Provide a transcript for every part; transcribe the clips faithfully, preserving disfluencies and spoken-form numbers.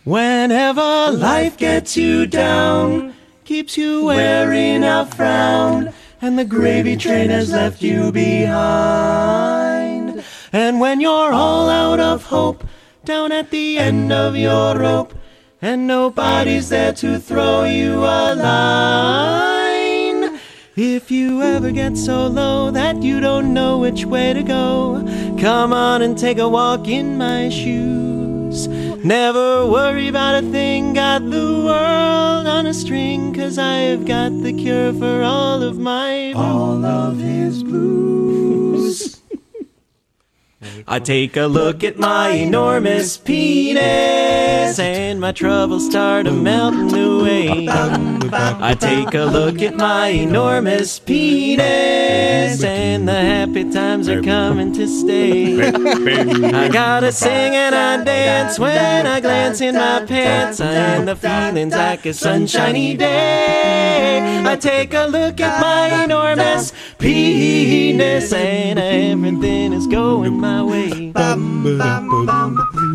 Whenever life gets you down, keeps you wearing a frown, and the gravy train has left you behind. And when you're all out of hope, down at the end of your rope, and nobody's there to throw you a line. If you ever get so low that you don't know which way to go, come on and take a walk in my shoes. Never worry about a thing, got the world on a string, 'cause I've got the cure for all of my blues. All of his blues. I take a look at my enormous penis, and my troubles start a melting away. I take a look at my enormous penis, and the happy times are coming to stay. I gotta sing and I dance when I glance in my pants, and the feeling's like a sunshiny day. I take a look at my enormous penis, and everything is going my way. Bum, bum, bum.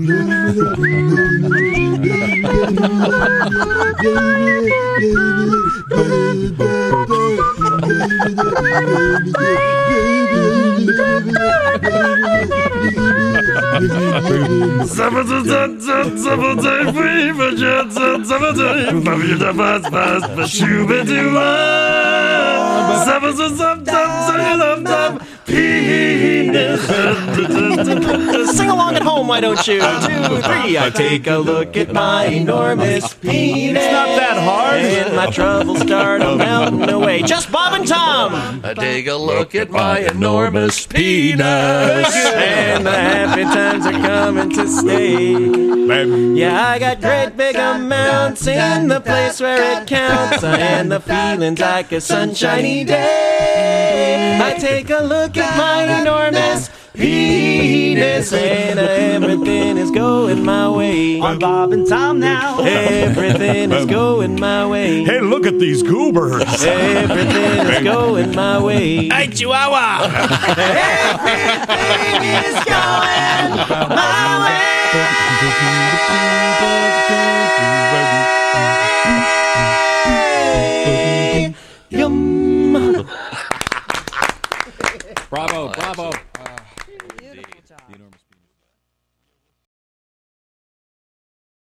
Sing along at home, why don't you? Two, three. I take a look at my enormous penis. It's not that hard. And my troubles start a melting away. Just Bob and Tom. I take a look at my enormous penis, and the happy times are coming to stay. Yeah, I got great big amounts in the place where it counts, and the feeling's like a sunshiny day. I take a look at my enormous penis, and everything is going my way. On Bob and Tom now. Everything is going my way. Hey, look at these goobers. Everything is going my way. Hey, Chihuahua. Everything is going my way. You're